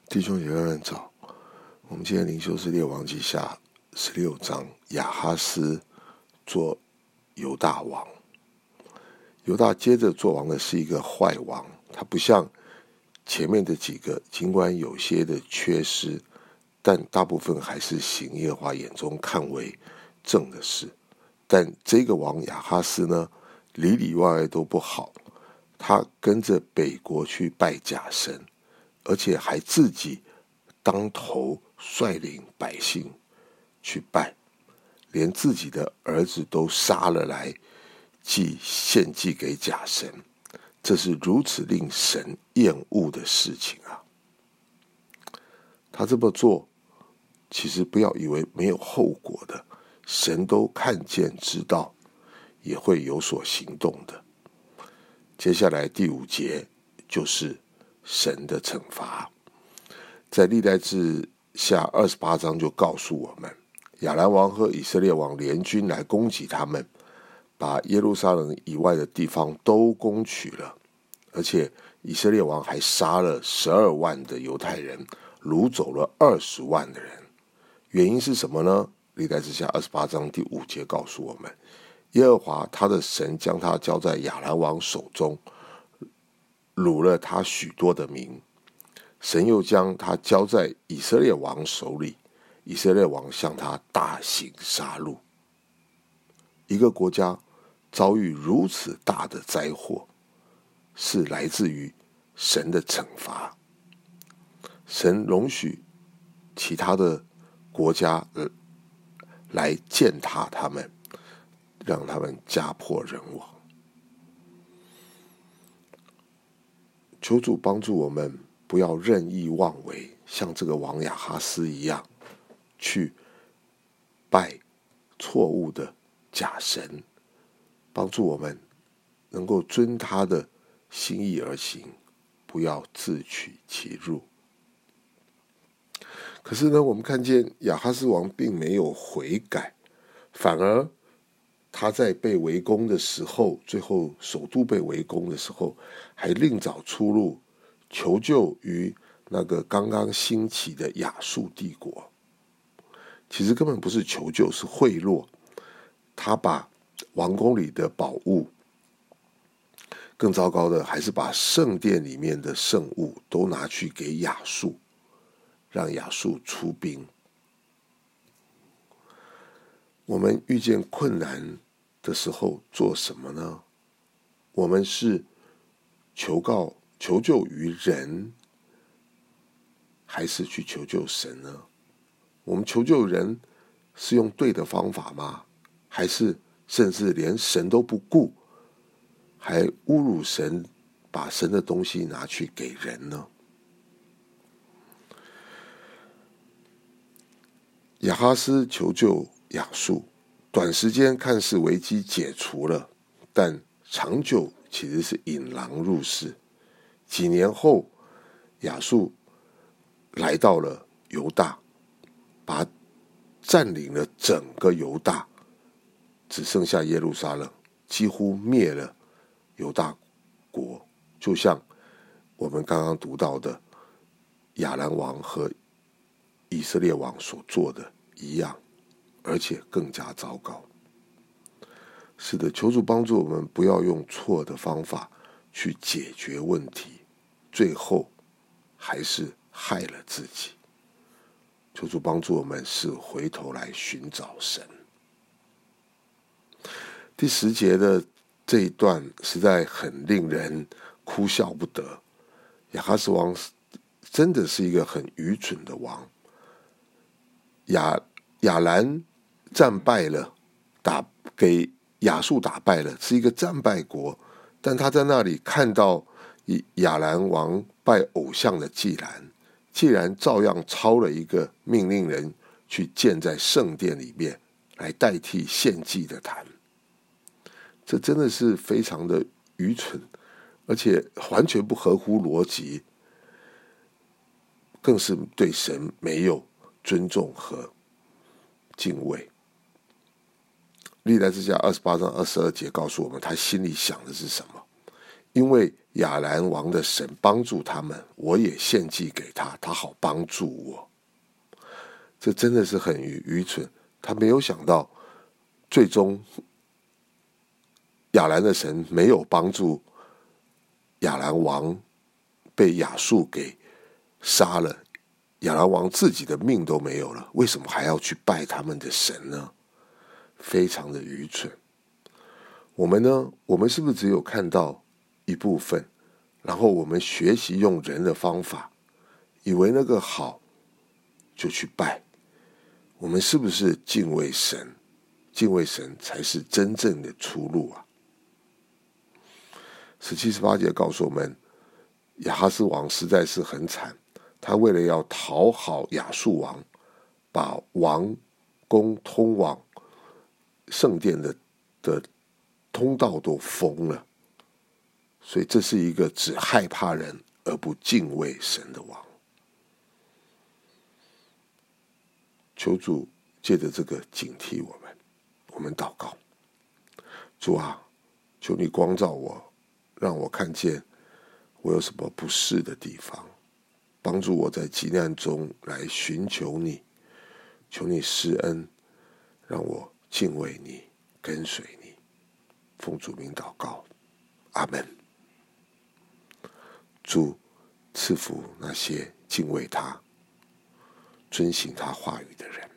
弟兄姐妹们早，我们今天灵修是列王记下16章，亚哈斯做犹大王。犹大接着做王的是一个坏王，他不像前面的几个，尽管有些的缺失，但大部分还是行耶和华眼中看为正的事。但这个王亚哈斯呢，里里外外都不好，他跟着北国去拜假神，而且还自己当头率领百姓去拜，连自己的儿子都杀了来献祭给假神，这是如此令神厌恶的事情啊！他这么做，其实不要以为没有后果的，神都看见知道，也会有所行动的。接下来第5节就是神的惩罚，在历代志下28章就告诉我们，亚兰王和以色列王联军来攻击他们，把耶路撒冷以外的地方都攻取了，而且以色列王还杀了12万的犹太人，掳走了20万的人。原因是什么呢？历代志下28章第5节告诉我们，耶和华他的神将他交在亚兰王手中，掳了他许多的民。神又将他交在以色列王手里，以色列王向他大行杀戮。一个国家遭遇如此大的灾祸，是来自于神的惩罚。神容许其他的国家来践踏他们，让他们家破人亡。求主帮助我们不要任意妄为，像这个王亚哈斯一样去拜错误的假神，帮助我们能够遵他的心意而行，不要自取其辱。可是呢，我们看见亚哈斯王并没有悔改，反而他在被围攻的时候，最后首都被围攻的时候，还另找出路，求救于那个刚刚兴起的亚述帝国。其实根本不是求救，是贿赂。他把王宫里的宝物，更糟糕的还是把圣殿里面的圣物都拿去给亚述，让亚述出兵。我们遇见困难的时候做什么呢？我们是求救于人，还是去求救神呢？我们求救人是用对的方法吗？还是甚至连神都不顾，还侮辱神，把神的东西拿去给人呢？亚哈斯求救亚述，短时间看似危机解除了，但长久其实是引狼入室。几年后，亚述来到了犹大，占领了整个犹大，只剩下耶路撒冷，几乎灭了犹大国，就像我们刚刚读到的亚兰王和以色列王所做的一样，而且更加糟糕。是的，求主帮助我们不要用错的方法去解决问题，最后还是害了自己。求主帮助我们是回头来寻找神。第10节的这一段实在很令人哭笑不得。亚哈斯王真的是一个很愚蠢的王。亚兰战败了，给亚述打败了，是一个战败国，但他在那里看到亚兰王拜偶像的祭坛，既然照样抄了一个命令人去建在圣殿里面，来代替献祭的坛。这真的是非常的愚蠢，而且完全不合乎逻辑，更是对神没有尊重和敬畏。历代志下28章22节告诉我们，他心里想的是什么？ 因为亚兰王的神帮助他们，我也献祭给他，他好帮助我。这真的是很愚蠢，他没有想到最终亚兰的神没有帮助亚兰王，被亚述给杀了，亚兰王自己的命都没有了，为什么还要去拜他们的神呢？非常的愚蠢。我们呢？我们是不是只有看到一部分，然后我们学习用人的方法，以为那个好就去拜？我们是不是敬畏神？敬畏神才是真正的出路啊！17、18节告诉我们，亚哈斯王实在是很惨，他为了要讨好亚述王，把王宫通往圣殿的通道都封了，所以这是一个只害怕人而不敬畏神的王。求主借着这个警惕我们祷告。主啊，求你光照我，让我看见我有什么不是的地方，帮助我在急难中来寻求你，求你施恩，让我敬畏你，跟随你。奉主名祷告，阿们。主赐福那些敬畏他、遵行他话语的人。